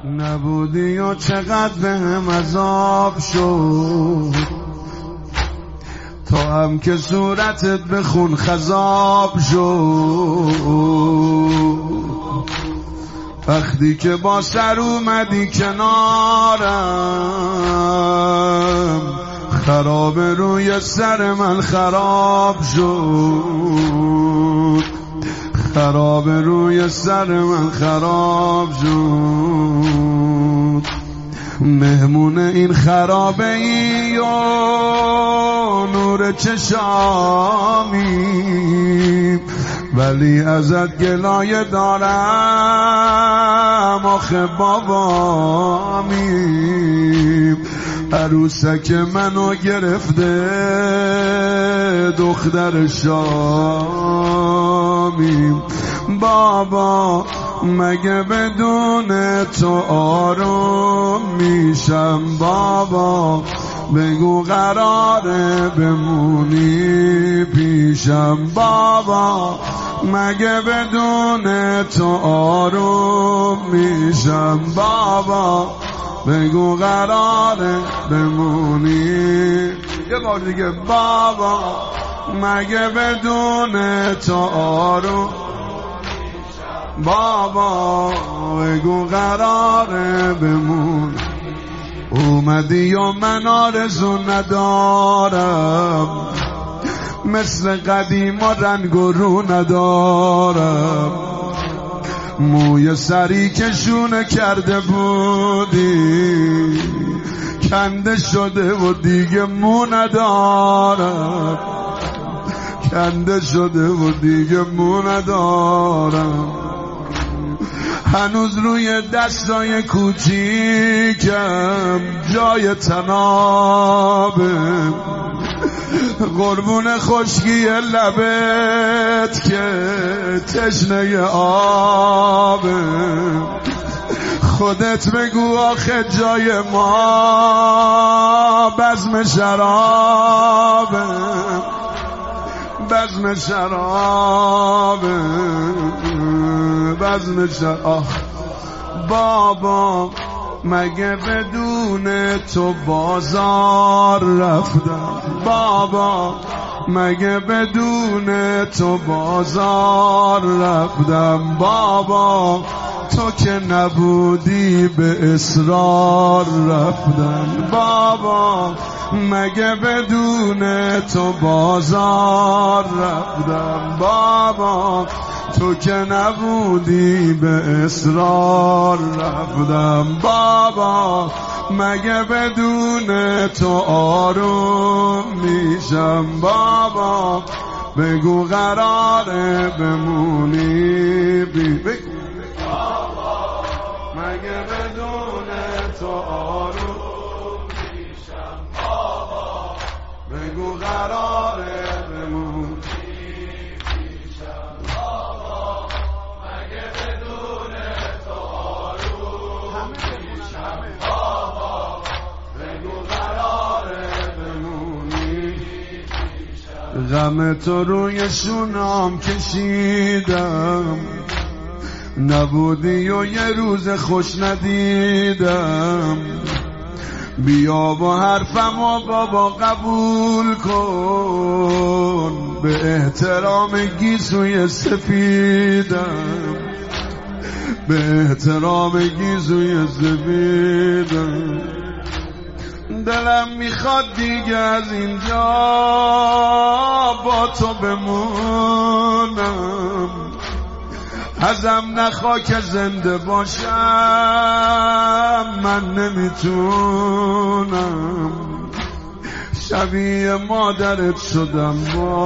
نبودی و چقدر بهم عذاب شد، تو هم که صورتت به خون خضاب شد. وقتی که با سر اومدی کنارم، خراب روی سر من خراب شد، خراب روی سر من خراب شد. مهمون این خرابه ای و نور چشامی، ولی ازت گلایه دارم آخه بابامی. عروسک منو گرفته دختر شامی. بابا مگه بدون تو آروم میشم؟ بابا بگو قراره بمونی پیشم؟ بابا مگه بدون تو آروم میشم؟ بابا بگو قراره بمونی. یه بار دیگه. بابا مگه بدون تو آروم، بابا بگو قراره بمون. اومدی و من آرزو ندارم، مثل قدیم و رنگ و رو ندارم. موی سری که شونه کرده بودی کنده شده و دیگه مو ندارم، کنده شده و دیگه مو ندارم. هنوز روی دستای کوچیکم جای تنابه، قربون خشکی لبت که تشنه آبه. خودت بگو آخه جای ما بزم شرابه، بزم شرابه، بزم شراب. بابا مگه بدون تو بازار رفتم؟ بابا مگه بدون تو بازار رفتم؟ بابا تو که نبودی به اصرار رفتن. بابا مگه بدون تو بازار رفتم؟ بابا تو که نبودی به اصرار رفتم. بابا مگه بدون تو آروم میشم؟ بابا بگو قراره بمونی بابا مگه بدون تو آروم میشم؟ بابا بگو قراره بمونی پیشم؟ بابا مگه بدون تو آروم میشم؟ بابا بگو قراره بمونی پیشم؟ غم تو روی شونام کشیدم، نبودی و یه روز خوش ندیدم. بیا با حرفم و بابا قبول کن، به احترام گیسوی سفیدم، به احترام گیسوی سفیدم. دلم میخواد دیگه از اینجا با تو بمونم، ازم نخوا که زنده باشم من نمیتونم. شبیه مادرت شدم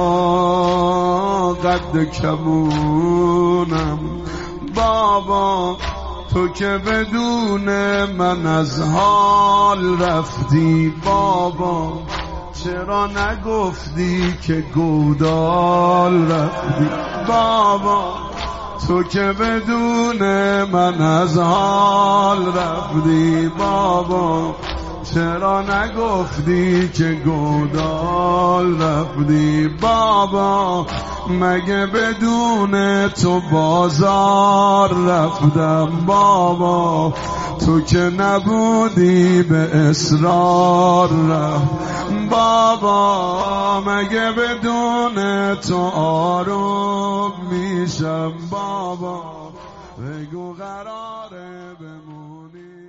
با قد کمونم. بابا تو که بدون من از حال رفتی، بابا چرا نگفتی که گودال رفتی؟ بابا تو که بدون من از حال رفتی، بابا چرا نگفتی که گودال رفتی؟ بابا مگه بدون تو بازار رفتم بابا، تو که نبودی به اصرار رفتم بابا، مگه بدون تو آروم میشم بابا، بگو قراره بمونی